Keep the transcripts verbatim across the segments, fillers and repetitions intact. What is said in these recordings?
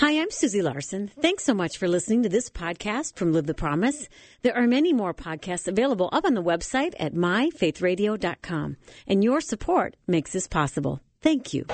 Hi, I'm Susie Larson. Thanks so much for listening to this podcast from Live the Promise. There are many more podcasts available up on the website at my faith radio dot com. And your support makes this possible. Thank you.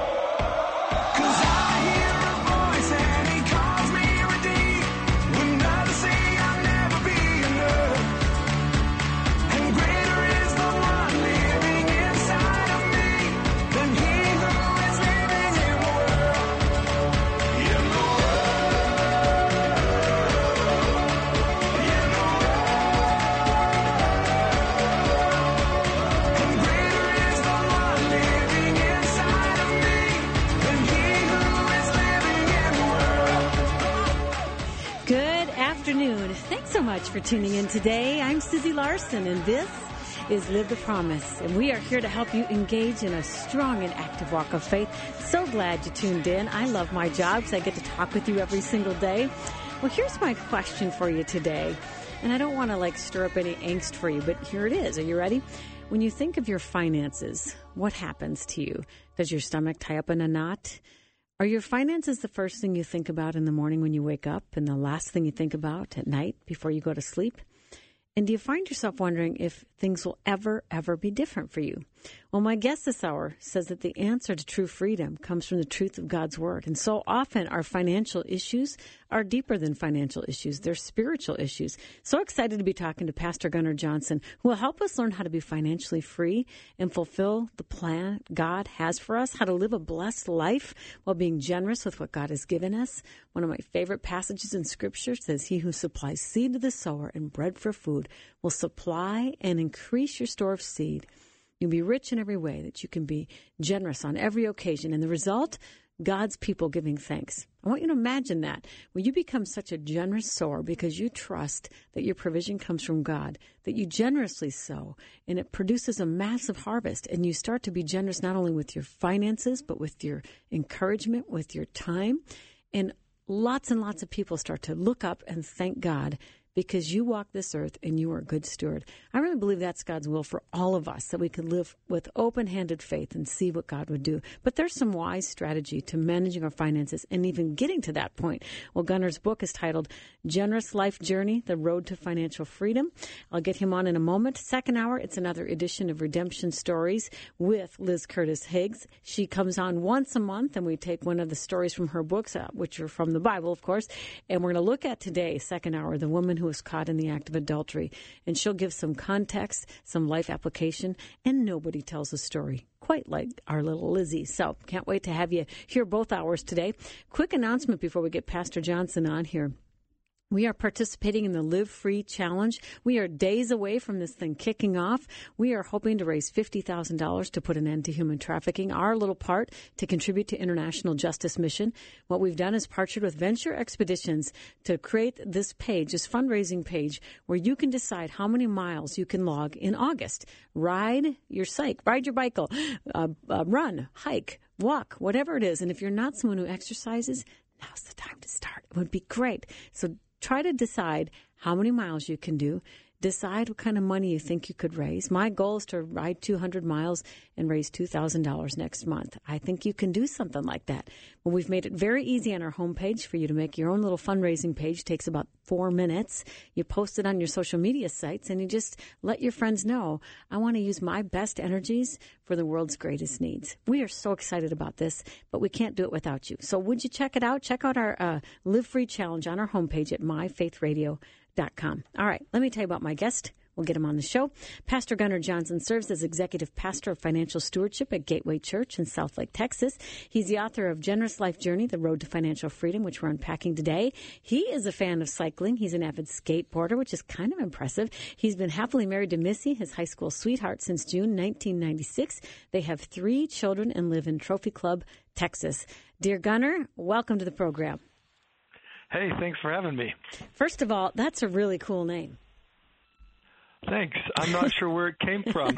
Thanks so much for tuning in today. I'm Susie Larson, and this is Live the Promise. And we are here to help you engage in a strong and active walk of faith. So glad you tuned in. I love my job because I get to talk with you every single day. Well, here's my question for you today. And I don't want to like stir up any angst for you, but here it is. Are you ready? When you think of your finances, what happens to you? Does your stomach tie up in a knot? Are your finances the first thing you think about in the morning when you wake up and the last thing you think about at night before you go to sleep? And do you find yourself wondering if things will ever, ever be different for you? Well, my guest this hour says that the answer to true freedom comes from the truth of God's Word. And so often our financial issues are deeper than financial issues. They're spiritual issues. So excited to be talking to Pastor Gunnar Johnson, who will help us learn how to be financially free and fulfill the plan God has for us, how to live a blessed life while being generous with what God has given us. One of my favorite passages in Scripture says, "He who supplies seed to the sower and bread for food will supply and increase your store of seed. You'll be rich in every way, that you can be generous on every occasion." And the result, God's people giving thanks. I want you to imagine that. When you become such a generous sower because you trust that your provision comes from God, that you generously sow, and it produces a massive harvest, and you start to be generous not only with your finances, but with your encouragement, with your time. And lots and lots of people start to look up and thank God because you walk this earth and you are a good steward. I really believe that's God's will for all of us, that we can live with open-handed faith and see what God would do. But there's some wise strategy to managing our finances and even getting to that point. Well, Gunnar's book is titled Generous Life Journey, The Road to Financial Freedom. I'll get him on in a moment. Second hour, it's another edition of Redemption Stories with Liz Curtis Higgs. She comes on once a month, and we take one of the stories from her books, uh, which are from the Bible, of course. And we're going to look at today, second hour, the woman who was caught in the act of adultery. And she'll give some context, some life application, and nobody tells a story quite like our little Lizzie. So can't wait to have you hear both hours today. Quick announcement before we get Pastor Johnson on here. We are participating in the Live Free Challenge. We are days away from this thing kicking off. We are hoping to raise fifty thousand dollars to put an end to human trafficking, our little part to contribute to International Justice Mission. What we've done is partnered with Venture Expeditions to create this page, this fundraising page, where you can decide how many miles you can log in August. Ride your cycle, ride your bike, uh, uh, run, hike, walk, whatever it is. And if you're not someone who exercises, now's the time to start. It would be great. So try to decide how many miles you can do. Decide what kind of money you think you could raise. My goal is to ride two hundred miles and raise two thousand dollars next month. I think you can do something like that. Well, we've made it very easy on our homepage for you to make your own little fundraising page. It takes about four minutes. You post it on your social media sites, and you just let your friends know, I want to use my best energies for the world's greatest needs. We are so excited about this, but we can't do it without you. So would you check it out? Check out our uh, Live Free Challenge on our homepage at my faith radio dot com. All right, let me tell you about my guest. We'll get him on the show. Pastor Gunnar Johnson serves as executive pastor of financial stewardship at Gateway Church in Southlake, Texas. He's the author of Generous Life Journey, The Road to Financial Freedom, which we're unpacking today. He is a fan of cycling. He's an avid skateboarder, which is kind of impressive. He's been happily married to Missy, his high school sweetheart, since June nineteen ninety-six. They have three children and live in Trophy Club, Texas. Dear Gunnar, welcome to the program. Hey, thanks for having me. First of all, that's a really cool name. Thanks. I'm not sure where it came from.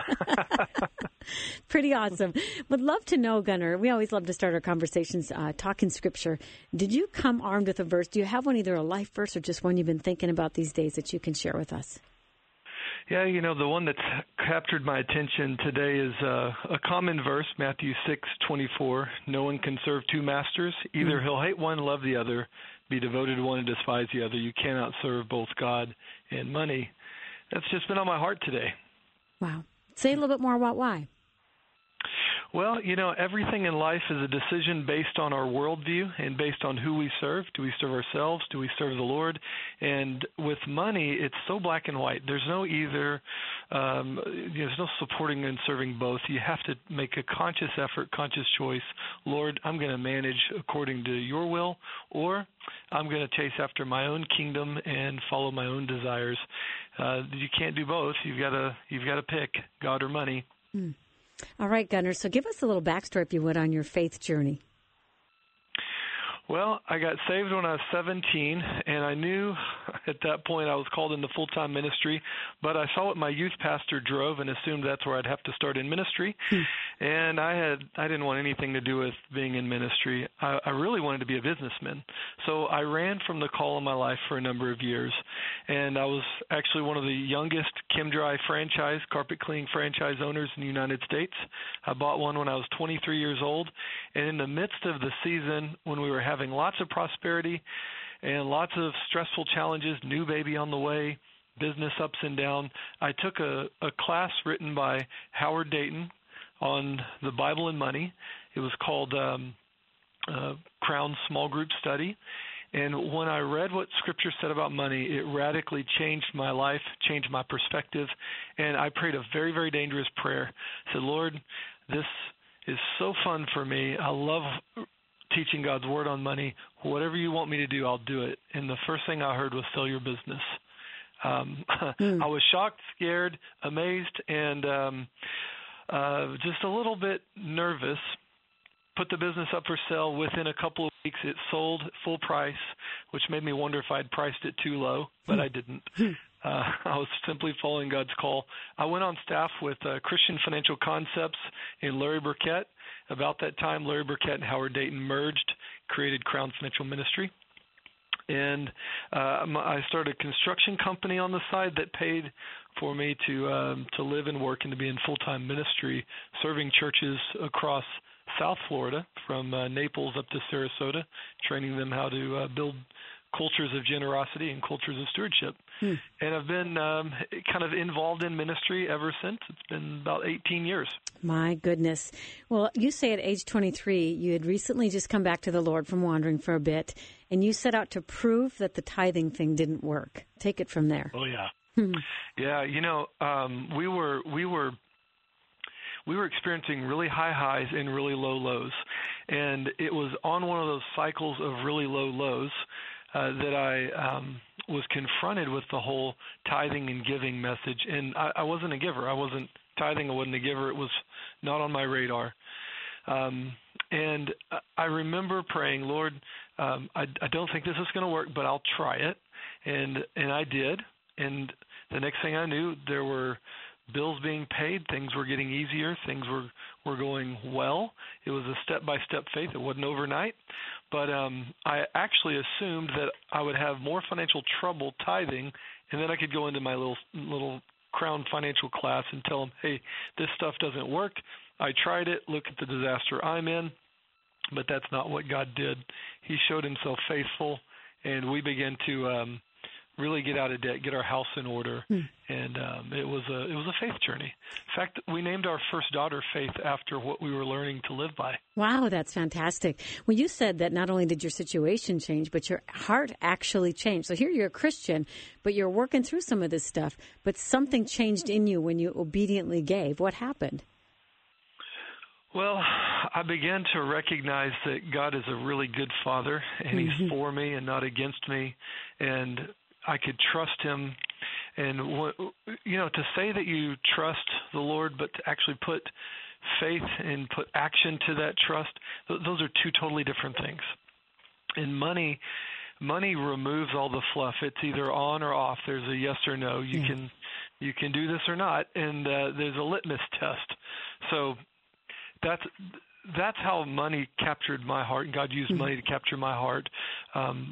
Pretty awesome. Would love to know, Gunnar, we always love to start our conversations uh, talking Scripture. Did you come armed with a verse? Do you have one, either a life verse or just one you've been thinking about these days that you can share with us? Yeah, you know, the one that's captured my attention today is uh, a common verse, Matthew six twenty-four. No one can serve two masters. Either mm. he'll hate one, love the other, be devoted to one and despise the other. You cannot serve both God and money. That's just been on my heart today. Wow. Say a little bit more about why. Well, you know, everything in life is a decision based on our worldview and based on who we serve. Do we serve ourselves? Do we serve the Lord? And with money, it's so black and white. There's no either, um, you know, there's no supporting and serving both. You have to make a conscious effort, conscious choice. Lord, I'm going to manage according to your will, or I'm going to chase after my own kingdom and follow my own desires. Uh, you can't do both. You've got to, you've got to pick God or money. Mm. All right, Gunnar, so give us a little backstory, if you would, on your faith journey. Well, I got saved when I was seventeen, and I knew at that point I was called into full-time ministry, but I saw what my youth pastor drove and assumed that's where I'd have to start in ministry. Hmm. And I had I didn't want anything to do with being in ministry. I, I really wanted to be a businessman. So I ran from the call of my life for a number of years, and I was actually one of the youngest ChemDry franchise, carpet cleaning franchise owners in the United States. I bought one when I was twenty-three years old, and in the midst of the season when we were having lots of prosperity and lots of stressful challenges, new baby on the way, business ups and down, I took a, a class written by Howard Dayton on the Bible and money. It was called um, uh, Crown Small Group Study. And when I read what Scripture said about money, it radically changed my life, changed my perspective, and I prayed a very, very dangerous prayer. I said, Lord, this is so fun for me. I love teaching God's Word on money. Whatever you want me to do, I'll do it. And the first thing I heard was sell your business. Um, mm. I was shocked, scared, amazed, and um, uh, just a little bit nervous. Put the business up for sale. Within a couple of weeks, it sold full price, which made me wonder if I'd priced it too low, but I didn't. Uh, I was simply following God's call. I went on staff with uh, Christian Financial Concepts in Larry Burkett. About that time, Larry Burkett and Howard Dayton merged, created Crown Financial Ministry. And uh, I started a construction company on the side that paid for me to um, to live and work and to be in full-time ministry, serving churches across South Florida, from uh, Naples up to Sarasota, training them how to uh, build cultures of generosity and cultures of stewardship. Hmm. And I've been um, kind of involved in ministry ever since. It's been about eighteen years. My goodness. Well, you say at age twenty-three, you had recently just come back to the Lord from wandering for a bit, and you set out to prove that the tithing thing didn't work. Take it from there. Oh, yeah. yeah, you know, um, we were we were we were experiencing really high highs and really low lows. And it was on one of those cycles of really low lows uh, that I um, was confronted with the whole tithing and giving message. And I, I wasn't a giver. I wasn't tithing. I wasn't a giver. It was not on my radar. Um, and I remember praying, Lord, um, I, I don't think this is going to work, but I'll try it. And and I did. And the next thing I knew, there were bills being paid. Things were getting easier. Things were, were going well. It was a step-by-step faith. It wasn't overnight. But um, I actually assumed that I would have more financial trouble tithing, and then I could go into my little little Crown Financial class and tell them, hey, this stuff doesn't work. I tried it. Look at the disaster I'm in. But that's not what God did. He showed himself faithful, and we began to um, really get out of debt, get our house in order, hmm. and um, it was a it was a faith journey. In fact, we named our first daughter Faith after what we were learning to live by. Wow, that's fantastic. Well, you said that not only did your situation change, but your heart actually changed. So here you're a Christian, but you're working through some of this stuff, but something changed in you when you obediently gave. What happened? Well, I began to recognize that God is a really good father, and mm-hmm. he's for me and not against me, and I could trust him. And, you know, to say that you trust the Lord, but to actually put faith and put action to that trust, those are two totally different things. And money, money removes all the fluff. It's either on or off. There's a yes or no. You yeah. can you can do this or not, and uh, there's a litmus test. So that's that's how money captured my heart, and God used mm-hmm. money to capture my heart. Um,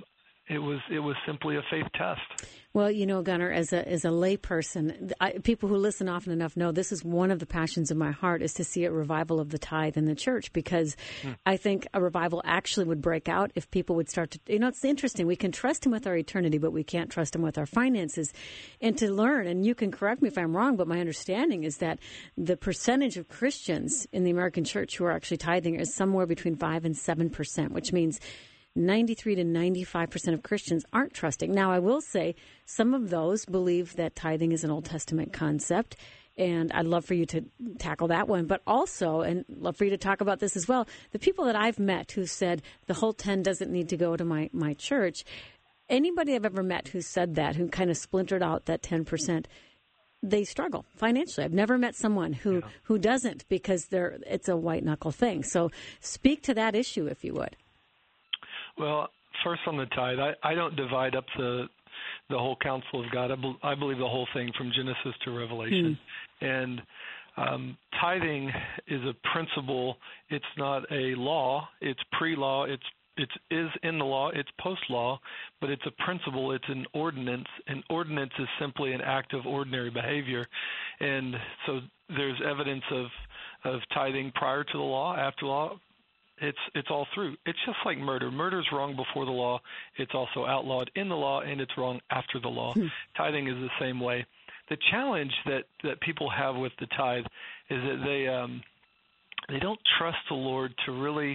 it was it was simply a faith test. Well, you know, Gunnar, as a as a lay person, I, people who listen often enough know this is one of the passions of my heart is to see a revival of the tithe in the church, because hmm. I think a revival actually would break out if people would start to, you know, it's interesting. We can trust him with our eternity, but we can't trust him with our finances. And to learn, and you can correct me if I'm wrong, but my understanding is that the percentage of Christians in the American church who are actually tithing is somewhere between five and seven percent, which means ninety-three to ninety-five percent of Christians aren't trusting. Now, I will say some of those believe that tithing is an Old Testament concept, and I'd love for you to tackle that one. But also, and love for you to talk about this as well, the people that I've met who said the whole ten doesn't need to go to my, my church, anybody I've ever met who said that, who kind of splintered out that ten percent, they struggle financially. I've never met someone who, yeah. who doesn't, because they're it's a white-knuckle thing. So speak to that issue, if you would. Well, first on the tithe, I, I don't divide up the the whole counsel of God. I, be, I believe the whole thing from Genesis to Revelation. Mm. And um, tithing is a principle. It's not a law. It's pre-law. It's It is in the law, it's post-law, but it's a principle, it's an ordinance. An ordinance is simply an act of ordinary behavior. And so there's evidence of, of tithing prior to the law, after the law. It's it's all through. It's just like murder. Murder's wrong before the law. It's also outlawed in the law, and it's wrong after the law. Hmm. Tithing is the same way. The challenge that, that people have with the tithe is that they um, they don't trust the Lord to really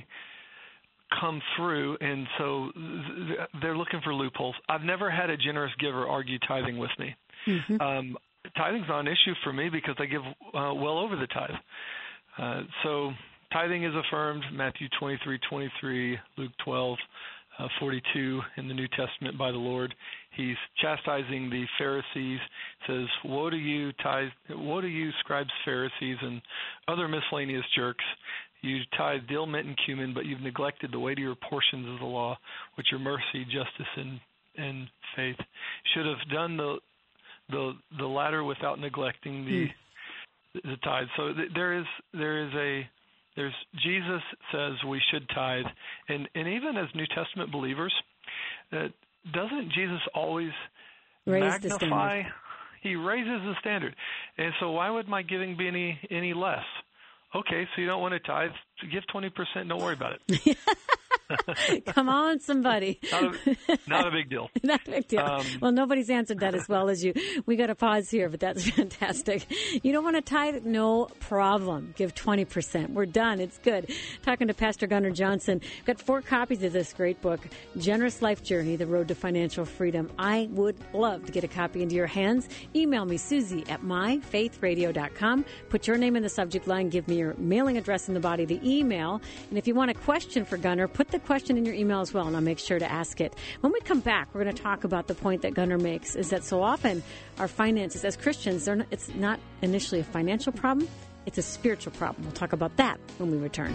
come through, and so they're looking for loopholes. I've never had a generous giver argue tithing with me. Mm-hmm. Um, tithing's not an issue for me because I give uh, well over the tithe. Uh, so tithing is affirmed, Matthew twenty-three twenty-three, Luke twelve uh, forty-two in the New Testament by the Lord. He's chastising the Pharisees, says, "Woe to you, tithe, woe to you, scribes, Pharisees, and other miscellaneous jerks. You tithe dill, mint, and cumin, but you've neglected the weightier portions of the law, which are mercy, justice, and, and faith. Should have done the the the latter without neglecting the mm. the tithe." So th- there is there is a there's Jesus says we should tithe, and and even as New Testament believers, uh, doesn't Jesus always Raise magnify? He raises the standard, and so why would my giving be any any less? Okay, so you don't want to tithe, give twenty percent, don't worry about it. Come on, somebody. Not a, not a big deal. Not a big deal. Um, well, nobody's answered that as well as you. We got to pause here, but that's fantastic. You don't want to tithe? No problem. Give twenty percent. We're done. It's good. Talking to Pastor Gunnar Johnson. Got four copies of this great book, Generous Life Journey, The Road to Financial Freedom. I would love to get a copy into your hands. Email me, Susie, at my faith radio dot com. Put your name in the subject line. Give me your mailing address in the body of the email. And if you want a question for Gunnar, put the question in your email as well, and I'll make sure to ask it. When we come back, we're going to talk about the point that Gunnar makes, is that so often our finances as Christians, they're not, it's not initially a financial problem, it's a spiritual problem. We'll talk about that when we return.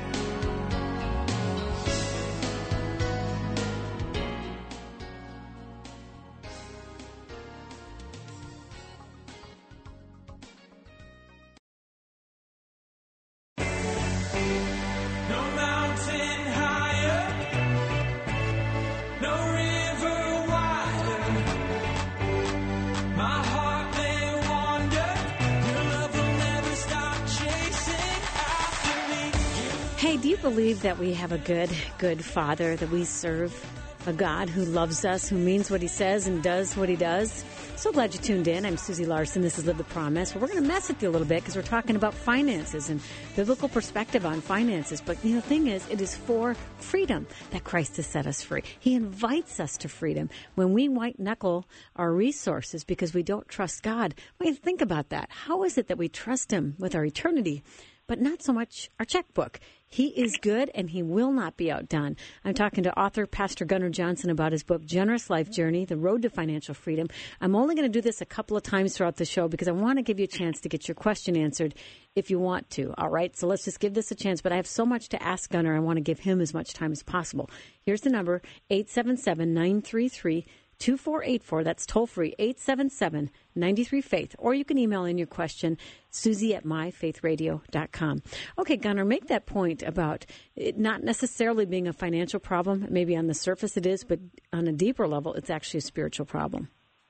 Do you believe that we have a good, good Father, that we serve a God who loves us, who means what he says and does what he does? So glad you tuned in. I'm Susie Larson. This is Live the Promise. Well, we're going to mess with you a little bit because we're talking about finances and biblical perspective on finances. But you know, the thing is, it is for freedom that Christ has set us free. He invites us to freedom. When we white-knuckle our resources because we don't trust God, well, think about that. How is it that we trust him with our eternity, but not so much our checkbook? He is good, and he will not be outdone. I'm talking to author Pastor Gunnar Johnson about his book, Generous Life Journey, The Road to Financial Freedom. I'm only going to do this a couple of times throughout the show because I want to give you a chance to get your question answered if you want to. All right, so let's just give this a chance. But I have so much to ask Gunnar. I want to give him as much time as possible. Here's the number, eight seven seven, nine three three, two four eight four. That's toll-free, eight seven seven, nine three, faith. Or you can email in your question, Susie at my faith radio dot com. Okay, Gunnar, make that point about it not necessarily being a financial problem. Maybe on the surface it is, but on a deeper level, it's actually a spiritual problem.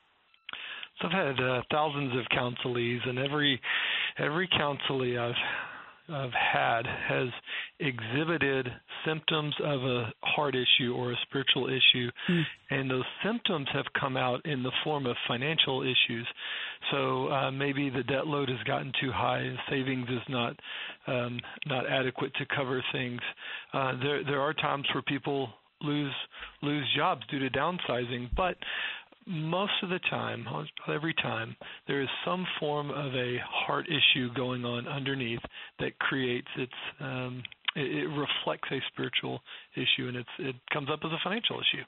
So I've had uh, thousands of counselees, and every every counselee I've I've had has exhibited symptoms of a heart issue or a spiritual issue, mm. and those symptoms have come out in the form of financial issues. So uh, maybe the debt load has gotten too high, and savings is not um, not adequate to cover things. Uh, there there are times where people lose lose jobs due to downsizing, but most of the time, every time, there is some form of a heart issue going on underneath that creates its, um, it, it reflects a spiritual issue, and it's, it comes up as a financial issue.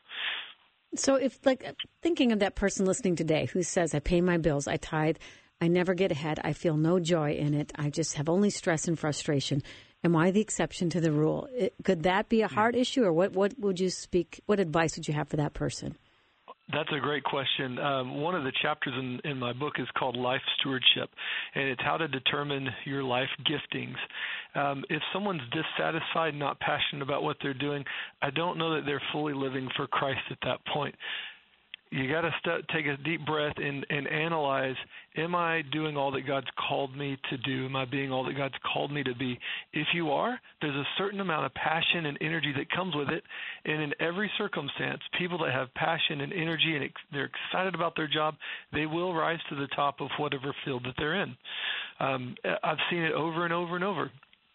So if, like, thinking of that person listening today who says, I pay my bills, I tithe, I never get ahead, I feel no joy in it, I just have only stress and frustration. Am I the exception to the rule? It, could that be a heart issue, or what, what would you speak, what advice would you have for that person? That's a great question. Um, one of the chapters in, in my book is called Life Stewardship, and it's how to determine your life giftings. Um, if someone's dissatisfied, not passionate about what they're doing, I don't know that they're fully living for Christ at that point. You got to st- take a deep breath and, and analyze, am I doing all that God's called me to do? Am I being all that God's called me to be? If you are, there's a certain amount of passion and energy that comes with it. And in every circumstance, people that have passion and energy and ex- they're excited about their job, they will rise to the top of whatever field that they're in. Um, I've seen it over and over and over.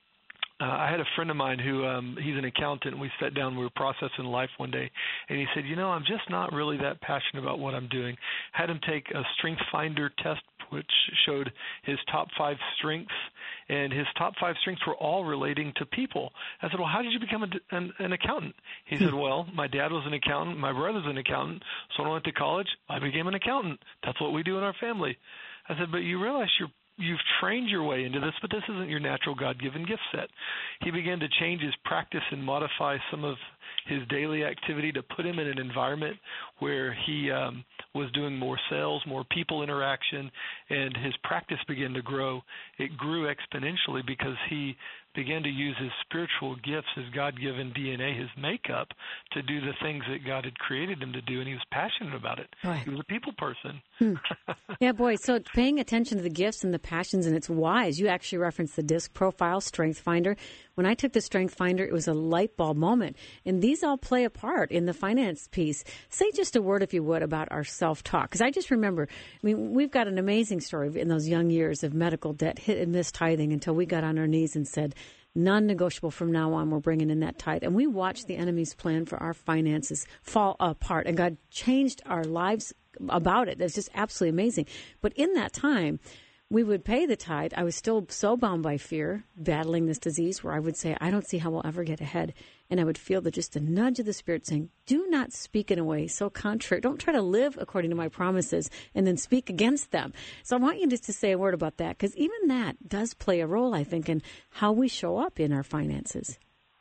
Uh, I had a friend of mine who, um, he's an accountant, and we sat down, we were processing life one day, and he said, you know, I'm just not really that passionate about what I'm doing. Had him take a Strength Finder test, which showed his top five strengths, and his top five strengths were all relating to people. I said, well, how did you become a, an, an accountant? He said, well, my dad was an accountant, my brother's an accountant, so when I went to college, I became an accountant. That's what we do in our family. I said, but you realize you're You've trained your way into this, but this isn't your natural God-given gift set. He began to change his practice and modify some of his daily activity to put him in an environment where he um, was doing more sales, more people interaction, and his practice began to grow. It grew exponentially because he began to use his spiritual gifts, his God-given D N A, his makeup, to do the things that God had created him to do, and he was passionate about it. Boy. He was a people person. Hmm. Yeah, boy, so paying attention to the gifts and the passions, and it's wise. You actually referenced the DISC profile, Strength Finder. When I took the Strength Finder, it was a light bulb moment, and these all play a part in the finance piece. Say just a word, if you would, about our self-talk, because I just remember, I mean, we've got an amazing story in those young years of medical debt, hit and miss tithing until we got on our knees and said, non-negotiable from now on, we're bringing in that tithe. And we watched the enemy's plan for our finances fall apart, and God changed our lives about it. That's just absolutely amazing. But in that time, we would pay the tithe. I was still so bound by fear, battling this disease, where I would say, I don't see how we'll ever get ahead. And I would feel that just a nudge of the Spirit saying, do not speak in a way so contrary. Don't try to live according to my promises and then speak against them. So I want you just to say a word about that, because even that does play a role, I think, in how we show up in our finances.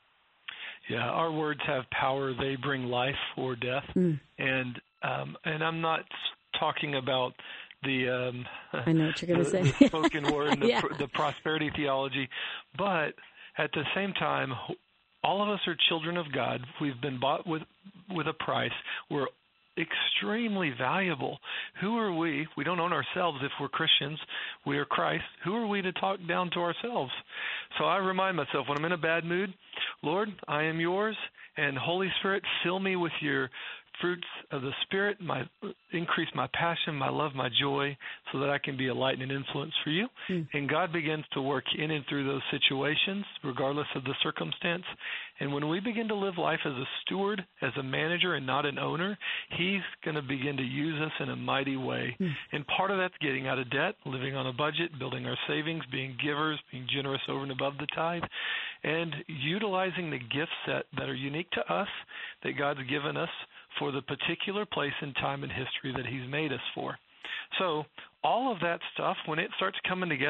Yeah, our words have power. They bring life or death. Mm. And um, and I'm not talking about the um, I know what you're going to say. the spoken word and the, yeah. pr- the prosperity theology, but at the same time, all of us are children of God. We've been bought with with a price. We're extremely valuable. Who are we? We don't own ourselves if we're Christians. We are Christ. Who are we to talk down to ourselves? So I remind myself when I'm in a bad mood, Lord, I am yours, and Holy Spirit, fill me with your fruits of the Spirit, my increase my passion, my love, my joy, so that I can be a light and an influence for you. Mm. And God begins to work in and through those situations, regardless of the circumstance. And when we begin to live life as a steward, as a manager, and not an owner, He's going to begin to use us in a mighty way. Mm. And part of that's getting out of debt, living on a budget, building our savings, being givers, being generous over and above the tithe, and utilizing the gift set that are unique to us, that God's given us for the particular place and time in history that He's made us for. So all of that stuff, when it starts coming together,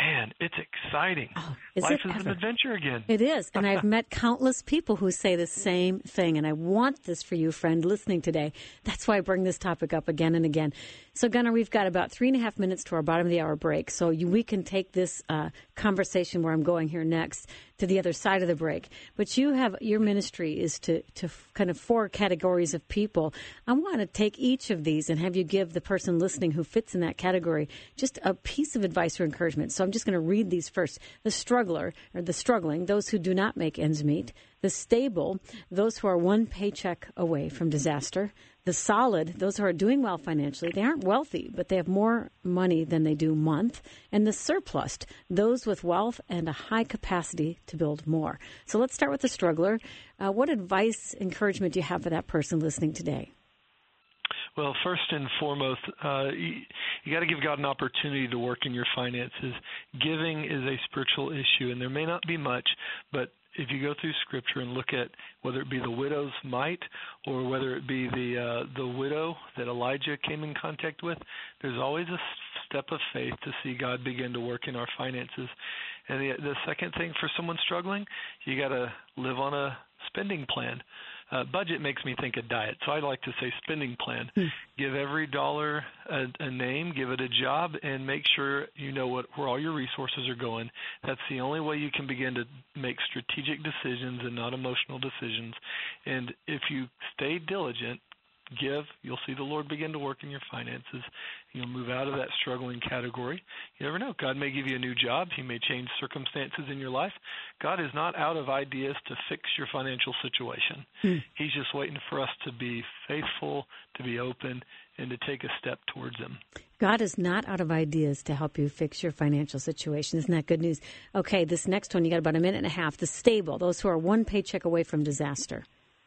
man, it's exciting. Oh, is Life it is ever? an adventure again. It is. And I've met countless people who say the same thing. And I want this for you, friend, listening today. That's why I bring this topic up again and again. So, Gunnar, we've got about three and a half minutes to our bottom of the hour break. So you, we can take this uh, conversation where I'm going here next to the other side of the break. But you have, your ministry is to, to kind of four categories of people. I want to take each of these and have you give the person listening who fits in that category just a piece of advice or encouragement. So I'm just going to read these first. The struggler, or the struggling, those who do not make ends meet. The stable, those who are one paycheck away from disaster. The solid, those who are doing well financially. They aren't wealthy, but they have more money than they do month. And the surplus, those with wealth and a high capacity to build more. So let's start with the struggler. Uh, what advice, encouragement do you have for that person listening today? Well, first and foremost, uh, you, you got to give God an opportunity to work in your finances. Giving is a spiritual issue, and there may not be much, but if you go through Scripture and look at whether it be the widow's mite or whether it be the uh, the widow that Elijah came in contact with, there's always a step of faith to see God begin to work in our finances. And the, the second thing for someone struggling, you got to live on a spending plan. Uh, budget makes me think of diet, so I like to say spending plan. Hmm. Give every dollar a, a name, give it a job, and make sure you know what where all your resources are going. That's the only way you can begin to make strategic decisions and not emotional decisions. And if you stay diligent, give, you'll see the Lord begin to work in your finances. You'll move out of that struggling category. You never know. God may give you a new job. He may change circumstances in your life. God is not out of ideas to fix your financial situation. Hmm. He's just waiting for us to be faithful, to be open, and to take a step towards Him. God is not out of ideas to help you fix your financial situation. Isn't that good news? Okay, this next one, you got about a minute and a half. The stable, those who are one paycheck away from disaster.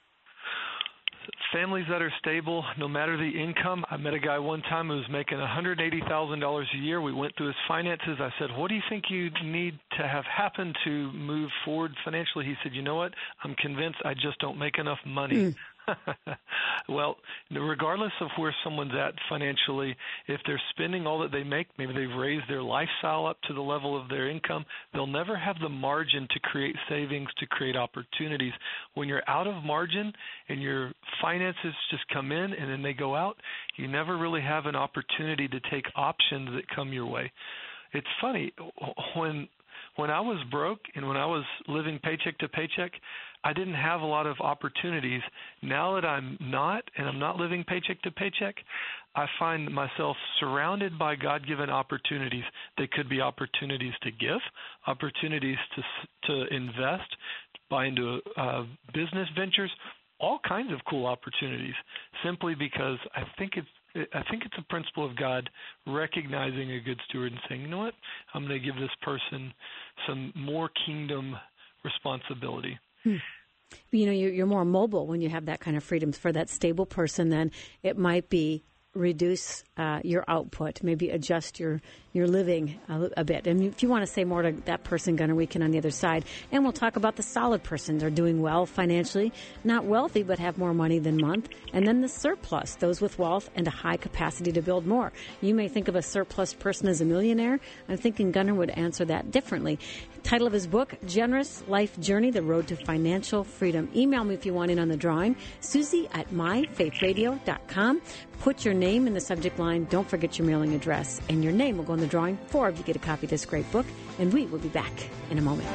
Families that are stable, no matter the income. I met a guy one time who was making one hundred eighty thousand dollars a year. We went through his finances. I said, what do you think you need to have happen to move forward financially? He said, you know what? I'm convinced I just don't make enough money. Mm. Well, regardless of where someone's at financially, if they're spending all that they make, maybe they've raised their lifestyle up to the level of their income, they'll never have the margin to create savings, to create opportunities. When you're out of margin and your finances just come in and then they go out, you never really have an opportunity to take options that come your way. It's funny, when when I was broke and when I was living paycheck to paycheck, I didn't have a lot of opportunities. Now that I'm not, and I'm not living paycheck to paycheck, I find myself surrounded by God-given opportunities. They could be opportunities to give, opportunities to to invest, buy into uh, business ventures, all kinds of cool opportunities, simply because I think it's I think it's a principle of God recognizing a good steward and saying, you know what, I'm going to give this person some more kingdom responsibility. Hmm. You know, you're more mobile when you have that kind of freedom. For that stable person, then it might be reduce uh, your output, maybe adjust your, your living a, a bit. And if you want to say more to that person, Gunnar, we can on the other side. And we'll talk about the solid person. They're doing well financially, not wealthy, but have more money than month. And then the surplus, those with wealth and a high capacity to build more. You may think of a surplus person as a millionaire. I'm thinking Gunnar would answer that differently. Title of his book, Generous Life Journey, The Road to Financial Freedom. Email me if you want in on the drawing, Susie at my faith radio dot com. Put your name in the subject line. Don't forget your mailing address, and your name will go in the drawing. Four of you get a copy of this great book, and we will be back in a moment.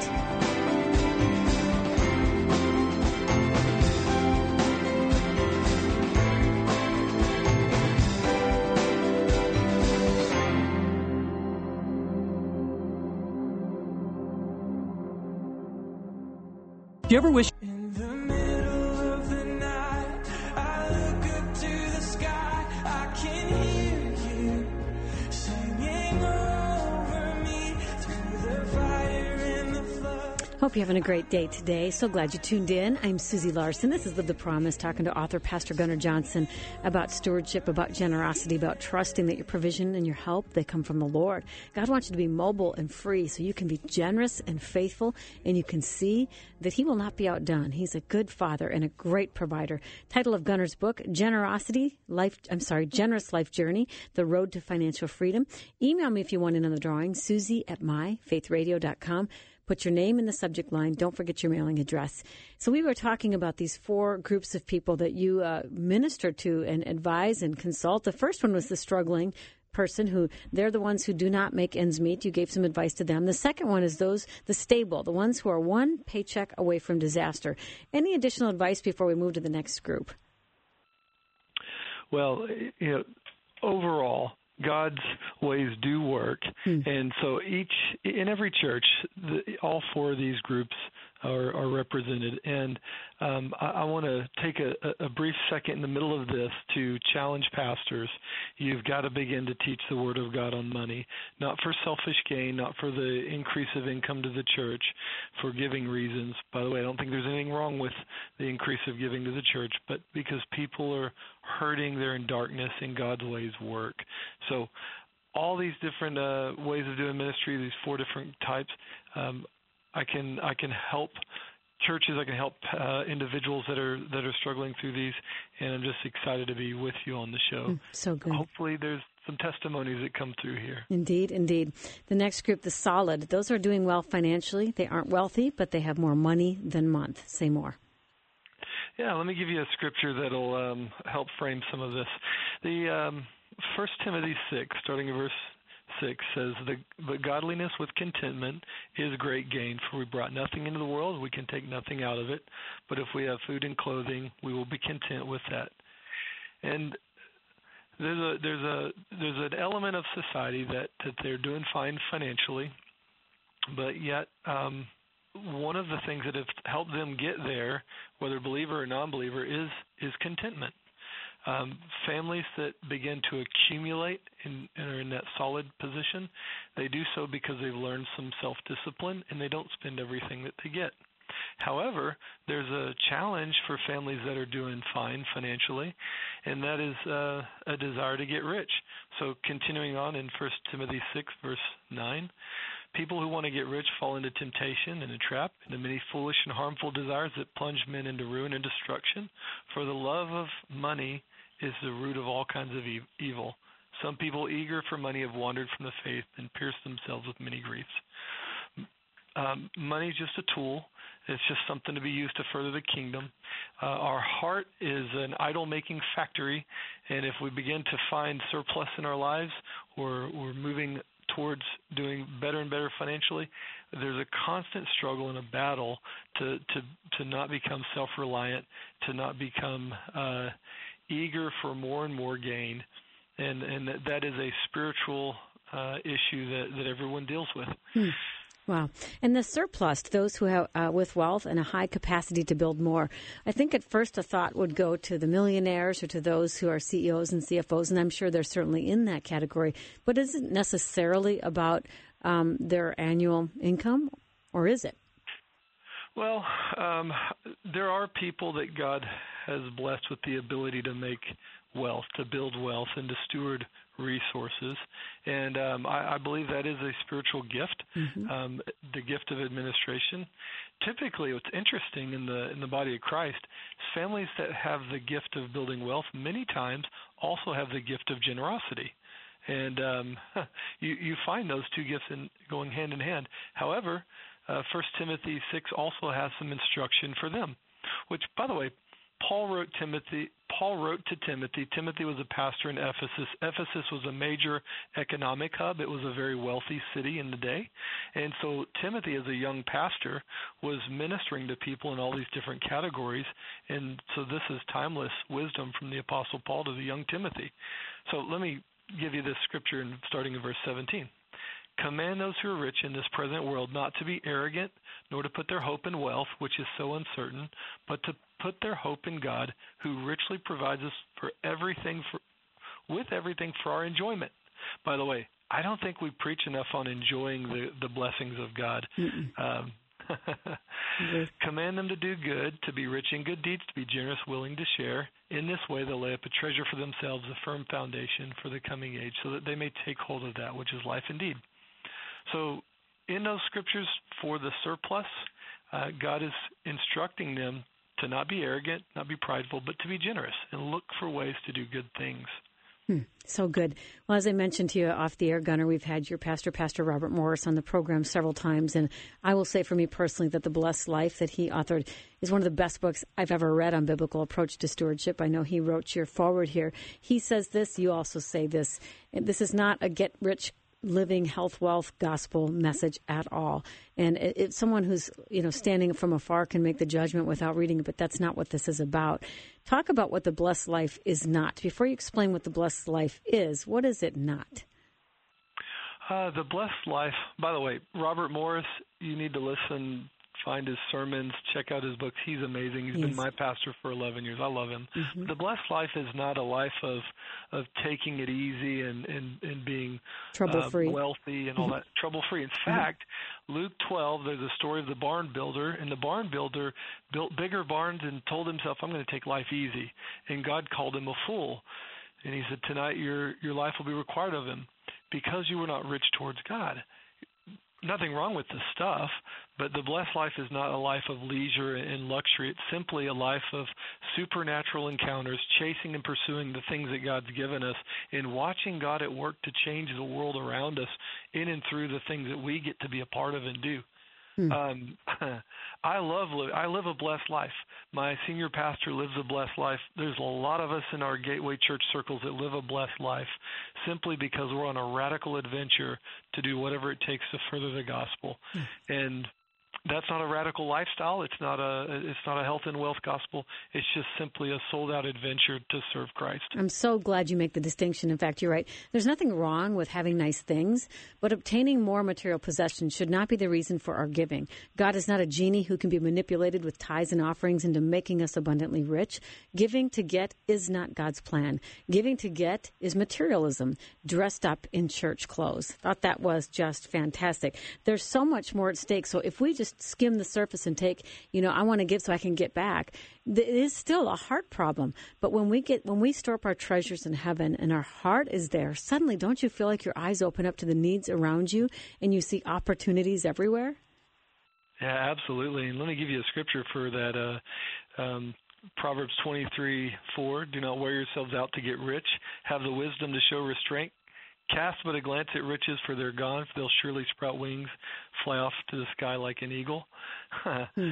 Do you ever wish... In the middle of the night, I look up to the sky, I can hear you singing over me through the fire and the flood. Hope you're having a great day today. So glad you tuned in. I'm Susie Larson. This is Live the Promise, talking to author Pastor Gunnar Johnson about stewardship, about generosity, about trusting that your provision and your help, they come from the Lord. God wants you to be mobile and free so you can be generous and faithful, and you can see that He will not be outdone. He's a good Father and a great provider. Title of Gunnar's book, Generosity, Life, I'm sorry, Generous Life Journey, The Road to Financial Freedom. Email me if you want in on the drawing, Susie at my faith radio dot com. Put your name in the subject line. Don't forget your mailing address. So we were talking about these four groups of people that you uh, minister to and advise and consult. The first one was the struggling person, who they're the ones who do not make ends meet. You gave some advice to them. The second one is those, the stable, the ones who are one paycheck away from disaster. Any additional advice before we move to the next group? Well, you know, overall, God's ways do work, hmm. and so each in every church, the, all four of these groups are, are represented. And um, I, I want to take a, a brief second in the middle of this to challenge pastors. You've got to begin to teach the Word of God on money, not for selfish gain, not for the increase of income to the church, for giving reasons. By the way, I don't think there's anything wrong with the increase of giving to the church, but because people are hurting, they're in darkness, and God's ways work. So all these different uh, ways of doing ministry, these four different types, um, I can I can help churches, I can help uh, individuals that are that are struggling through these, and I'm just excited to be with you on the show. Mm, so good. Hopefully there's some testimonies that come through here. Indeed, indeed. The next group, the solid, those are doing well financially. They aren't wealthy, but they have more money than month. Say more. Yeah, let me give you a scripture that'll um, help frame some of this. The um, First Timothy six, starting in verse six, says, the, but godliness with contentment is great gain, for we brought nothing into the world, we can take nothing out of it. But if we have food and clothing, we will be content with that. And there's a there's a there's an element of society that, that they're doing fine financially, but yet um, one of the things that have helped them get there, whether believer or non-believer, is is contentment. Um, families that begin to accumulate and, and are in that solid position, they do so because they've learned some self-discipline, and they don't spend everything that they get. However, there's a challenge for families that are doing fine financially, and that is uh, a desire to get rich. So continuing on in First Timothy six, verse nine, people who want to get rich fall into temptation and a trap, into many foolish and harmful desires that plunge men into ruin and destruction. For the love of money is the root of all kinds of e- evil. Some people eager for money have wandered from the faith and pierced themselves with many griefs. Um, money is just a tool. It's just something to be used to further the kingdom. Uh, our heart is an idol-making factory, and if we begin to find surplus in our lives, or we're moving towards doing better and better financially, there's a constant struggle and a battle to to, to not become self-reliant, to not become uh, eager for more and more gain, and and that, that is a spiritual uh, issue that, that everyone deals with. Hmm. Wow. And the surplus, those who have uh, with wealth and a high capacity to build more. I think at first a thought would go to the millionaires or to those who are C E Os and C F Os, and I'm sure they're certainly in that category. But is it necessarily about um, their annual income, or is it? Well, um, there are people that God has blessed with the ability to make wealth, to build wealth, and to steward resources, and um, I, I believe that is a spiritual gift, mm-hmm. um, the gift of administration. Typically, what's interesting in the in the body of Christ is families that have the gift of building wealth many times also have the gift of generosity, and um, you you find those two gifts in, going hand in hand. However, uh, First Timothy six also has some instruction for them, which, by the way, Paul wrote Timothy. Paul wrote to Timothy. Timothy was a pastor in Ephesus. Ephesus was a major economic hub. It was a very wealthy city in the day. And so Timothy, as a young pastor, was ministering to people in all these different categories. And so this is timeless wisdom from the Apostle Paul to the young Timothy. So let me give you this scripture in, starting in verse seventeen. Command those who are rich in this present world not to be arrogant, nor to put their hope in wealth, which is so uncertain, but to put their hope in God, who richly provides us for everything, for, with everything for our enjoyment. By the way, I don't think we preach enough on enjoying the, the blessings of God. Um, Command them to do good, to be rich in good deeds, to be generous, willing to share. In this way, they'll lay up a treasure for themselves, a firm foundation for the coming age, so that they may take hold of that which is life indeed. So in those scriptures for the surplus, uh, God is instructing them to not be arrogant, not be prideful, but to be generous and look for ways to do good things. Hmm, so good. Well, as I mentioned to you off the air, Gunnar, we've had your pastor, Pastor Robert Morris, on the program several times. And I will say for me personally that The Blessed Life that he authored is one of the best books I've ever read on biblical approach to stewardship. I know he wrote your forward here. He says this, you also say this. This is not a get-rich living health, wealth, gospel message at all. And it, it, someone who's, you know, standing from afar can make the judgment without reading it, but that's not what this is about. Talk about what the blessed life is not. Before you explain what the blessed life is, what is it not? Uh, the blessed life, by the way, Robert Morris, you need to listen, find his sermons, check out his books. He's amazing. He's yes. been my pastor for eleven years. I love him. Mm-hmm. The blessed life is not a life of of taking it easy and, and, and being trouble-free, uh, wealthy and all that, trouble-free. In fact, Luke twelve, there's a story of the barn builder, and the barn builder built bigger barns and told himself, I'm going to take life easy. And God called him a fool. And he said, tonight your your life will be required of him because you were not rich towards God. Nothing wrong with the stuff, but the blessed life is not a life of leisure and luxury. It's simply a life of supernatural encounters, chasing and pursuing the things that God's given us, and watching God at work to change the world around us in and through the things that we get to be a part of and do. Hmm. Um, I love I live a blessed life. My senior pastor lives a blessed life. There's a lot of us in our Gateway Church circles that live a blessed life simply because we're on a radical adventure to do whatever it takes to further the gospel. Hmm. And that's not a radical lifestyle. It's not a it's not a health and wealth gospel. It's just simply a sold-out adventure to serve Christ. I'm so glad you make the distinction. In fact, you're right. There's nothing wrong with having nice things, but obtaining more material possessions should not be the reason for our giving. God is not a genie who can be manipulated with tithes and offerings into making us abundantly rich. Giving to get is not God's plan. Giving to get is materialism, dressed up in church clothes. Thought that was just fantastic. There's so much more at stake. So if we just skim the surface and take, you know, I want to give so I can get back, it is still a heart problem. But when we get, when we store up our treasures in heaven and our heart is there, suddenly don't you feel like your eyes open up to the needs around you and you see opportunities everywhere? Yeah, absolutely. And let me give you a scripture for that. Uh, um, Proverbs twenty-three four, do not wear yourselves out to get rich. Have the wisdom to show restraint. Cast but a glance at riches, for they're gone, for they'll surely sprout wings, fly off to the sky like an eagle. hmm.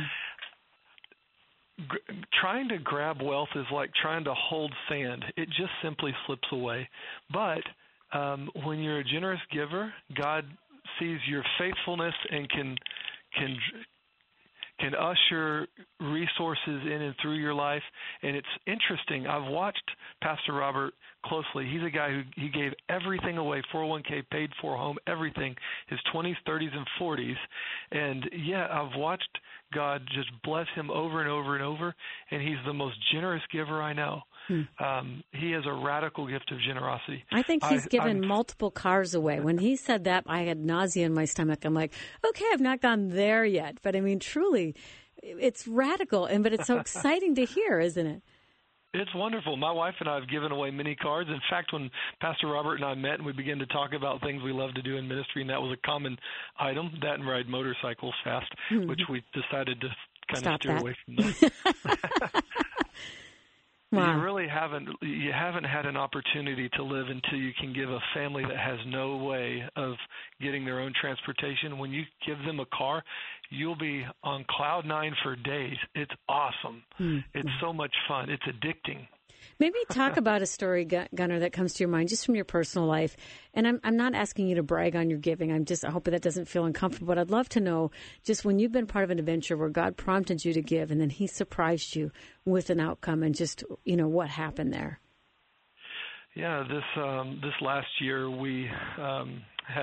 G- trying to grab wealth is like trying to hold sand. It just simply slips away. But um, when you're a generous giver, God sees your faithfulness and can can can usher resources in and through your life. And it's interesting. I've watched Pastor Robert closely. He's a guy who he gave everything away, four oh one k, paid for home, everything, his twenties, thirties, and forties. And yeah, I've watched God just bless him over and over and over, and he's the most generous giver I know. Hmm. Um, he has a radical gift of generosity. I think he's I, given I'm, multiple cars away. When he said that, I had nausea in my stomach. I'm like, okay, I've not gone there yet. But I mean, truly, it's radical, and but it's so exciting to hear, isn't it? It's wonderful. My wife and I have given away many cars. In fact, when Pastor Robert and I met and we began to talk about things we love to do in ministry, and that was a common item, that and ride motorcycles fast, mm-hmm. which we decided to kind Stop of steer that. away from that. Wow. You really haven't you haven't had an opportunity to live until you can give a family that has no way of getting their own transportation. When you give them a car, you'll be on cloud nine for days. It's awesome. Mm-hmm. It's so much fun. It's addicting. Maybe talk about a story, Gunnar, that comes to your mind just from your personal life. And I'm I'm not asking you to brag on your giving. I'm just I hope that doesn't feel uncomfortable. But I'd love to know just when you've been part of an adventure where God prompted you to give and then he surprised you with an outcome and just, you know, what happened there. Yeah, this um, this last year we um, had a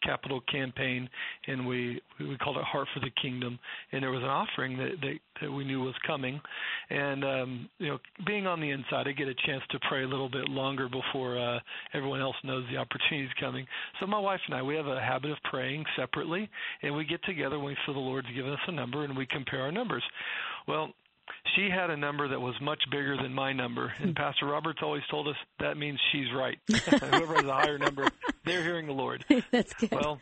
capital campaign, and we we called it Heart for the Kingdom. And there was an offering that that, that we knew was coming, and um, you know, being on the inside, I get a chance to pray a little bit longer before uh, everyone else knows the opportunity is coming. So my wife and I, we have a habit of praying separately, and we get together when we feel the Lord's given us a number, and we compare our numbers. Well, she had a number that was much bigger than my number, and Pastor Roberts always told us that means she's right. Whoever has a higher number, they're hearing the Lord. That's good. Well,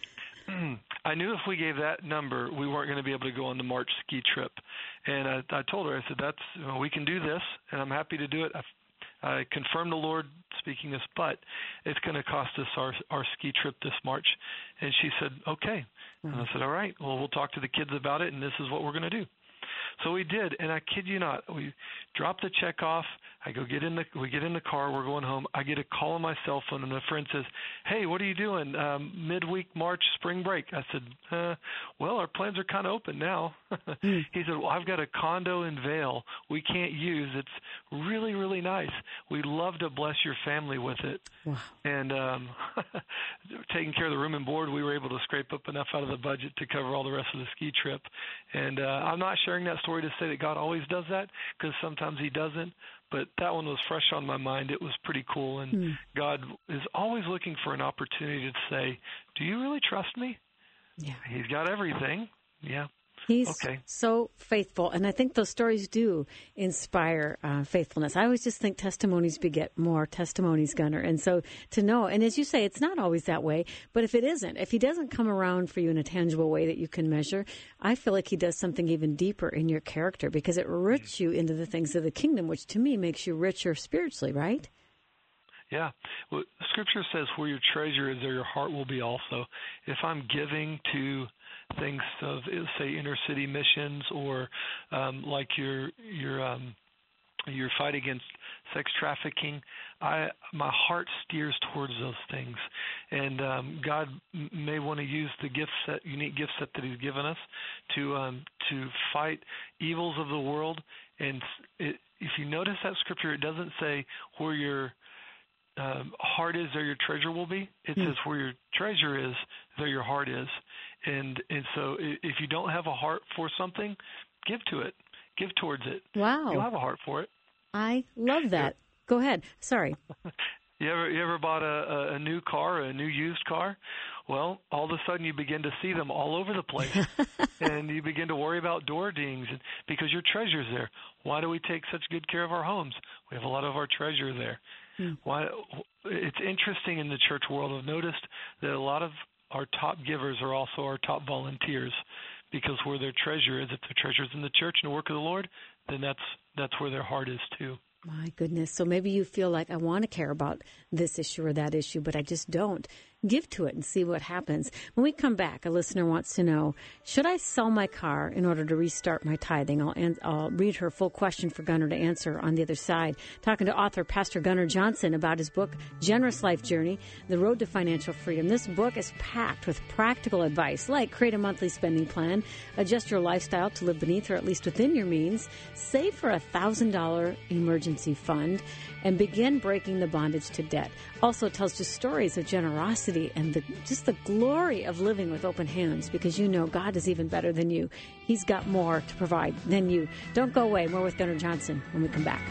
I knew if we gave that number, we weren't going to be able to go on the March ski trip. And I, I told her, I said, "That's you know, we can do this, and I'm happy to do it." I, I confirmed the Lord speaking this, but it's going to cost us our our ski trip this March. And she said, "Okay." Mm-hmm. And I said, "All right, well, we'll talk to the kids about it, and this is what we're going to do." So we did, and I kid you not, we dropped the check off. I go get in the, we get in the car, we're going home. I get a call on my cell phone, and a friend says, "Hey, what are you doing? Um, midweek March spring break." I said, uh, "Well, our plans are kind of open now." mm. He said, "Well, I've got a condo in Vail we can't use. It's really, really nice. We'd love to bless your family with it." Wow. And um, taking care of the room and board, we were able to scrape up enough out of the budget to cover all the rest of the ski trip. And uh, I'm not sharing that story to say that God always does that, because sometimes he doesn't. But that one was fresh on my mind. It was pretty cool. And mm. God is always looking for an opportunity to say, "Do you really trust me?" Yeah. He's got everything. Yeah. He's okay. so faithful. And I think those stories do inspire uh, faithfulness. I always just think testimonies beget more testimonies, Gunnar. And so to know, and as you say, it's not always that way. But if it isn't, if he doesn't come around for you in a tangible way that you can measure, I feel like he does something even deeper in your character, because it roots you into the things of the kingdom, which to me makes you richer spiritually, right? Yeah. Well, Scripture says where your treasure is, there your heart will be also. If I'm giving to things of, say, inner city missions, or um, like your your um, your fight against sex trafficking, I my heart steers towards those things, and um, God m- may want to use the gift set, unique gift set that He's given us to um, to fight evils of the world. And it, if you notice that Scripture, it doesn't say where your Um, heart is, there your treasure will be. It mm. says where your treasure is, there your heart is. And and so if you don't have a heart for something, give to it. Give towards it. Wow. You'll have a heart for it. I love that. Yeah. Go ahead. Sorry. You ever you ever bought a, a new car, a new used car? Well, all of a sudden you begin to see them all over the place, and you begin to worry about door dings because your treasure's there. Why do we take such good care of our homes? We have a lot of our treasure there. Hmm. Why? It's interesting in the church world. I've noticed that a lot of our top givers are also our top volunteers, because where their treasure is, if their treasure is in the church and the work of the Lord, then that's that's where their heart is too. My goodness. So maybe you feel like, I want to care about this issue or that issue, but I just don't. Give to it and see what happens. When we come back, a listener wants to know, should I sell my car in order to restart my tithing? I'll, an- I'll read her full question for Gunnar to answer on the other side. Talking to author Pastor Gunnar Johnson about his book, Generous Life Journey, The Road to Financial Freedom. This book is packed with practical advice, like create a monthly spending plan, adjust your lifestyle to live beneath or at least within your means, save for a one thousand dollars emergency fund, and begin breaking the bondage to debt. Also tells just stories of generosity and the, just the glory of living with open hands, because you know God is even better than you. He's got more to provide than you. Don't go away. More with Gunnar Johnson when we come back.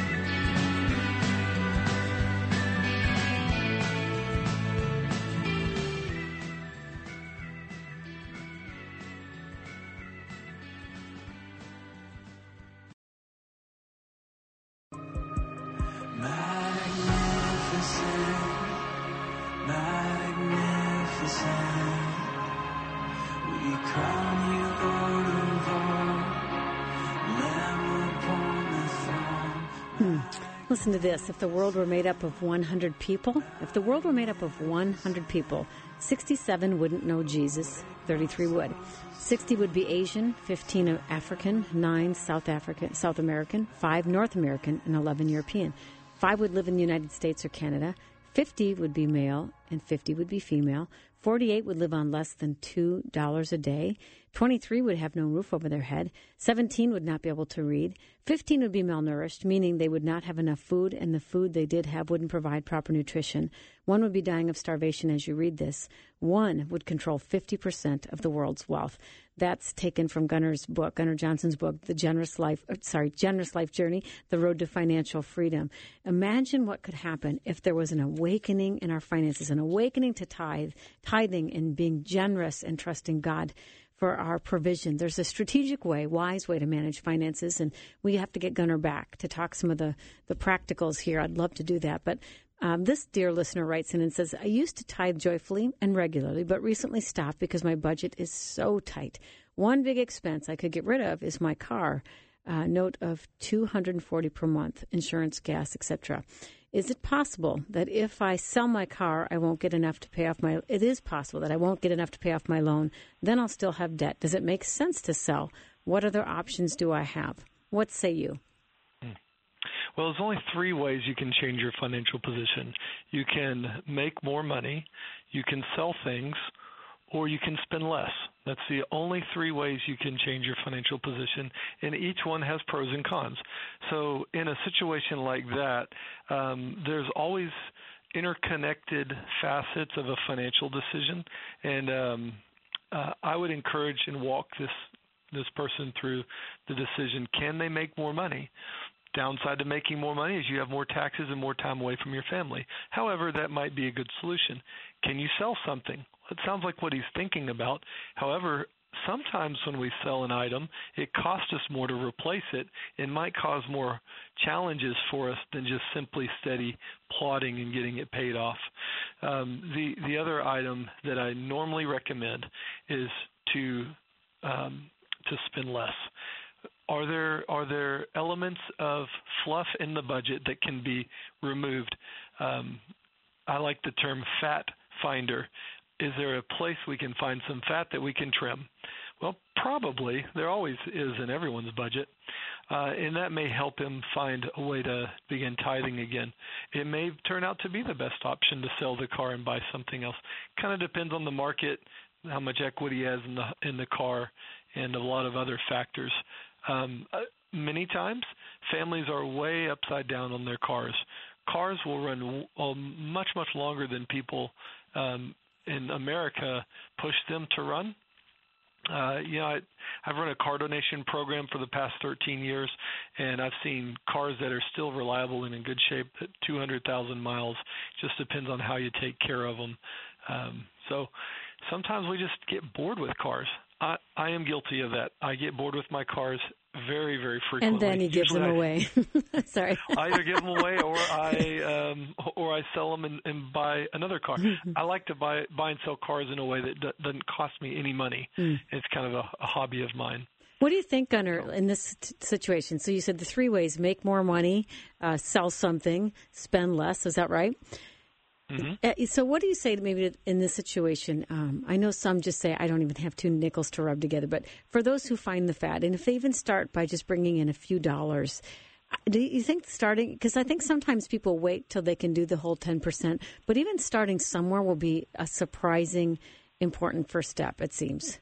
Listen to this. If the world were made up of one hundred people, if the world were made up of one hundred people, sixty-seven wouldn't know Jesus, thirty-three would. sixty would be Asian, fifteen African, nine South African, South American, five North American, and eleven European. five would live in the United States or Canada, fifty would be male, and fifty would be female. forty-eight would live on less than two dollars a day. twenty-three would have no roof over their head. seventeen would not be able to read. fifteen would be malnourished, meaning they would not have enough food, and the food they did have wouldn't provide proper nutrition. One would be dying of starvation as you read this. One would control fifty percent of the world's wealth. That's taken from Gunner's book, Gunner Johnson's book, The Generous Life, sorry, Generous Life Journey, The Road to Financial Freedom. Imagine what could happen if there was an awakening in our finances, an awakening to tithe, tithing and being generous and trusting God for our provision. There's a strategic way, wise way to manage finances, and we have to get Gunner back to talk some of the, the practicals here. I'd love to do that, but Um, this dear listener writes in and says, I used to tithe joyfully and regularly, but recently stopped because my budget is so tight. One big expense I could get rid of is my car, uh, note of two hundred forty dollars per month, insurance, gas, et cetera. Is it possible that if I sell my car, I won't get enough to pay off my, it is possible that I won't get enough to pay off my loan, then I'll still have debt. Does it make sense to sell? What other options do I have? What say you? Well, there's only three ways you can change your financial position. You can make more money, you can sell things, or you can spend less. That's the only three ways you can change your financial position, and each one has pros and cons. So in a situation like that, um, there's always interconnected facets of a financial decision, and um, uh, I would encourage and walk this this person through the decision. Can they make more money? Downside to making more money is you have more taxes and more time away from your family. However, that might be a good solution. Can you sell something? It sounds like what he's thinking about. However, sometimes when we sell an item, it costs us more to replace it and might cause more challenges for us than just simply steady plodding and getting it paid off. Um, the, the other item that I normally recommend is to um, to spend less. Are there are there elements of fluff in the budget that can be removed? Um, I like the term fat finder. Is there a place we can find some fat that we can trim? Well, probably. There always is in everyone's budget. Uh, and that may help him find a way to begin tithing again. It may turn out to be the best option to sell the car and buy something else. Kind of depends on the market, how much equity he has in the, in the car, and a lot of other factors. Um, uh, many times, families are way upside down on their cars. Cars will run uh, much, much longer than people um, in America push them to run. Uh, you know, I, I've run a car donation program for the past thirteen years, and I've seen cars that are still reliable and in good shape at two hundred thousand miles. Just depends on how you take care of them. Um, so sometimes we just get bored with cars. I, I am guilty of that. I get bored with my cars very, very frequently. And then he gives Usually them I, away. Sorry. I either give them away or I um, or I sell them and, and buy another car. I like to buy buy and sell cars in a way that d- doesn't cost me any money. Mm. It's kind of a, a hobby of mine. What do you think, Gunner, in this t- situation? So you said the three ways: make more money, uh, sell something, spend less. Is that right? Mm-hmm. So what do you say to maybe in this situation? Um, I know some just say, I don't even have two nickels to rub together. But for those who find the fat, and if they even start by just bringing in a few dollars, do you think starting, because I think sometimes people wait till they can do the whole ten percent, but even starting somewhere will be a surprising, important first step, it seems.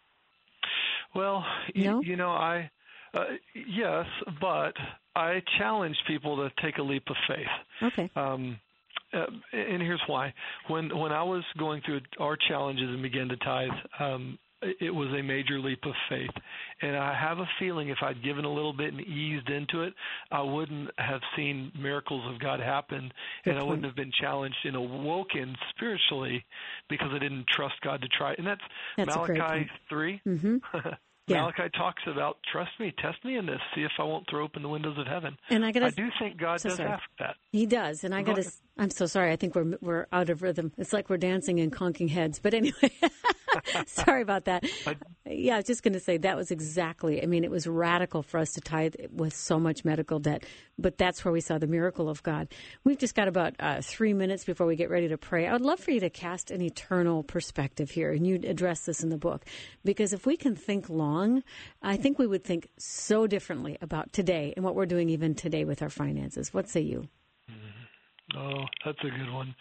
Well, no? you, you know, I, uh, yes, but I challenge people to take a leap of faith. Okay. Um, Uh, and here's why. When when I was going through our challenges and began to tithe, um, it was a major leap of faith. And I have a feeling if I'd given a little bit and eased into it, I wouldn't have seen miracles of God happen, Good and I point. wouldn't have been challenged and awoken spiritually because I didn't trust God to try it. And that's, that's Malachi three. Mm-hmm. Yeah. Malachi talks about, trust me, test me in this, see if I won't throw open the windows of heaven. And I, gotta, I do think God so does sorry. ask that. He does, and I got to. I'm so sorry. I think we're we're out of rhythm. It's like we're dancing and conking heads. But anyway, sorry about that. I, yeah, I was just going to say that was exactly. I mean, it was radical for us to tithe with so much medical debt, but that's where we saw the miracle of God. We've just got about uh, three minutes before we get ready to pray. I would love for you to cast an eternal perspective here, and you address this in the book, because if we can think long, I think we would think so differently about today and what we're doing even today with our finances. What say you? Oh, that's a good one.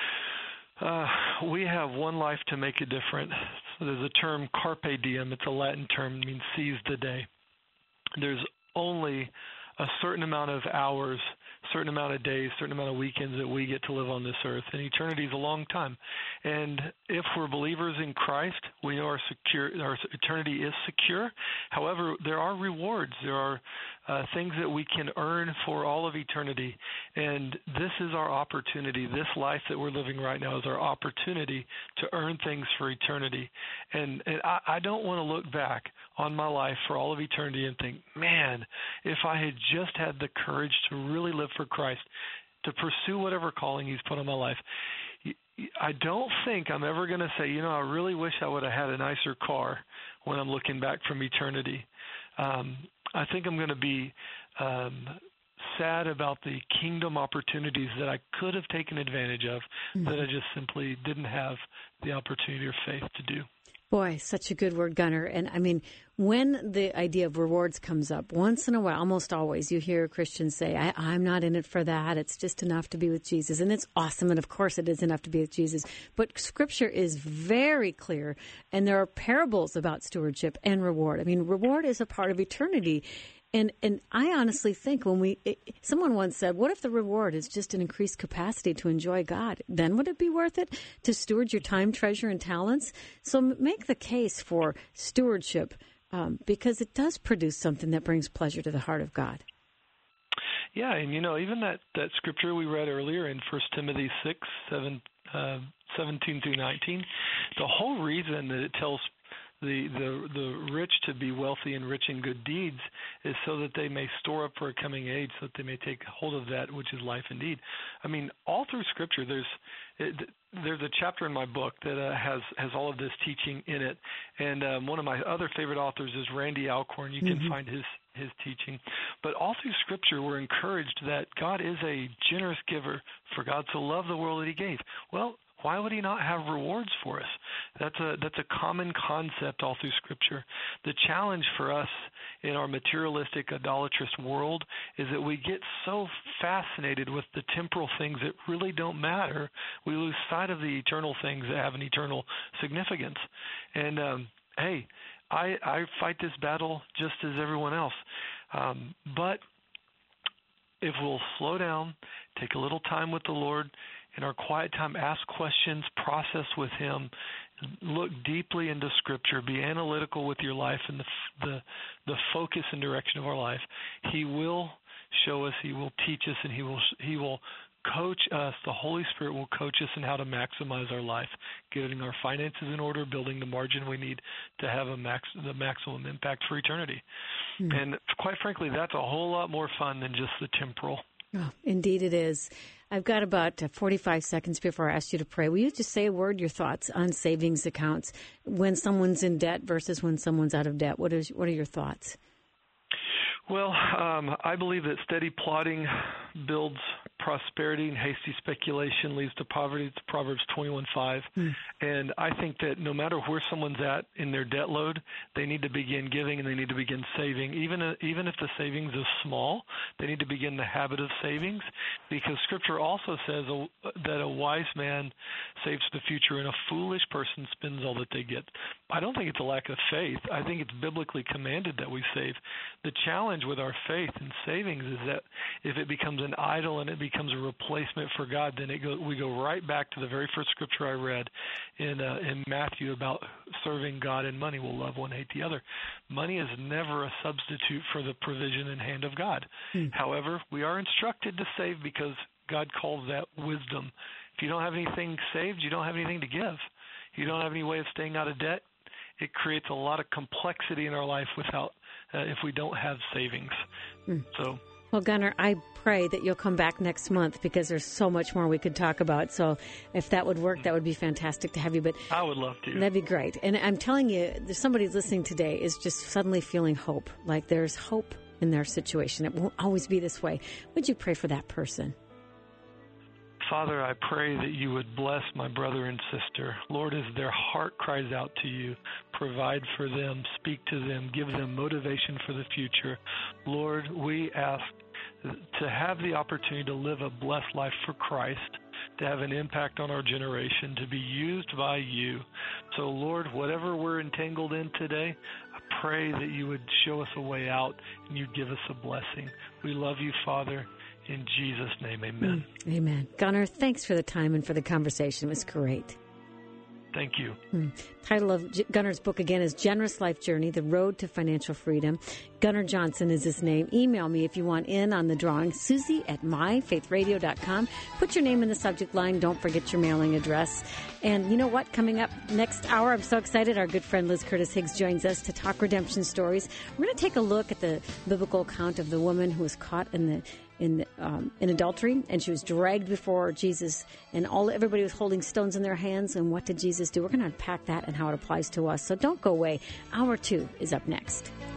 Uh, we have one life to make a difference. So there's a term, carpe diem. It's a Latin term. It means seize the day. There's only a certain amount of hours, certain amount of days, certain amount of weekends that we get to live on this earth. And eternity is a long time. And if we're believers in Christ, we know our secure, our eternity is secure. However, there are rewards. There are uh, things that we can earn for all of eternity. And this is our opportunity. This life that we're living right now is our opportunity to earn things for eternity. And, and I, I don't want to look back on my life for all of eternity and think, man, if I had just had the courage to really live for Christ, to pursue whatever calling He's put on my life. I don't think I'm ever going to say, you know, I really wish I would have had a nicer car when I'm looking back from eternity. Um, I think I'm going to be um, sad about the kingdom opportunities that I could have taken advantage of, mm-hmm. that I just simply didn't have the opportunity or faith to do. Boy, such a good word, Gunnar. And I mean, when the idea of rewards comes up, once in a while, almost always, you hear Christians say, I, I'm not in it for that. It's just enough to be with Jesus. And it's awesome. And of course it is enough to be with Jesus. But Scripture is very clear. And there are parables about stewardship and reward. I mean, reward is a part of eternity. And and I honestly think when we, it, someone once said, what if the reward is just an increased capacity to enjoy God? Then would it be worth it to steward your time, treasure, and talents? So make the case for stewardship um, because it does produce something that brings pleasure to the heart of God. Yeah, and you know, even that, that scripture we read earlier in First Timothy six, seven, uh, seventeen through nineteen, the whole reason that it tells The, the the rich to be wealthy and rich in good deeds is so that they may store up for a coming age, so that they may take hold of that which is life indeed. I mean, all through Scripture, there's it, there's a chapter in my book that uh, has has all of this teaching in it. And um, one of my other favorite authors is Randy Alcorn. You can mm-hmm. find his his teaching. But all through Scripture, we're encouraged that God is a generous giver. For God so loved the world that He gave. Well, why would He not have rewards for us? That's a that's a common concept all through Scripture. The challenge for us in our materialistic, idolatrous world is that we get so fascinated with the temporal things that really don't matter, we lose sight of the eternal things that have an eternal significance. And um, hey, I, I fight this battle just as everyone else. Um, but if we'll slow down, take a little time with the Lord, in our quiet time, ask questions, process with Him, look deeply into Scripture, be analytical with your life and the, the the focus and direction of our life. He will show us, He will teach us, and He will He will coach us. The Holy Spirit will coach us in how to maximize our life, getting our finances in order, building the margin we need to have a max the maximum impact for eternity. Mm. And quite frankly, that's a whole lot more fun than just the temporal. Oh, indeed it is. I've got about forty-five seconds before I ask you to pray. Will you just say a word, your thoughts on savings accounts when someone's in debt versus when someone's out of debt? What is what are your thoughts? Well, um, I believe that steady plotting builds prosperity, and hasty speculation leads to poverty. It's Proverbs twenty-one five. Mm. And I think that no matter where someone's at in their debt load, they need to begin giving and they need to begin saving. Even uh, even if the savings is small, they need to begin the habit of savings, because Scripture also says a, that a wise man saves the future and a foolish person spends all that they get. I don't think it's a lack of faith. I think it's biblically commanded that we save. The challenge with our faith and savings is that if it becomes an idol and it becomes a replacement for God, then it go, we go right back to the very first scripture I read in uh, in Matthew about serving God and money. Will love one, hate the other. Money is never a substitute for the provision and hand of God. Hmm. However, we are instructed to save because God calls that wisdom. If you don't have anything saved, you don't have anything to give. You don't have any way of staying out of debt. It creates a lot of complexity in our life without uh, if we don't have savings. Hmm. So. Well, Gunnar, I pray that you'll come back next month because there's so much more we could talk about. So if that would work, that would be fantastic to have you. But I would love to. That'd be great. And I'm telling you, there's somebody listening today is just suddenly feeling hope, like there's hope in their situation. It won't always be this way. Would you pray for that person? Father, I pray that you would bless my brother and sister. Lord, as their heart cries out to you, provide for them, speak to them, give them motivation for the future. Lord, we ask to have the opportunity to live a blessed life for Christ, to have an impact on our generation, to be used by you. So, Lord, whatever we're entangled in today, I pray that you would show us a way out and you'd give us a blessing. We love you, Father. In Jesus' name, amen. Mm, amen. Gunnar, thanks for the time and for the conversation. It was great. Thank you. Mm. Title of G- Gunnar's book again is Generous Life Journey, The Road to Financial Freedom. Gunnar Johnson is his name. Email me if you want in on the drawing. Susie at my faith radio dot com. Put your name in the subject line. Don't forget your mailing address. And you know what? Coming up next hour, I'm so excited. Our good friend Liz Curtis Higgs joins us to talk redemption stories. We're going to take a look at the biblical account of the woman who was caught in the in um, in adultery, and she was dragged before Jesus, and all everybody was holding stones in their hands. And what did Jesus do? We're going to unpack that and how it applies to us. So don't go away. Hour two is up next.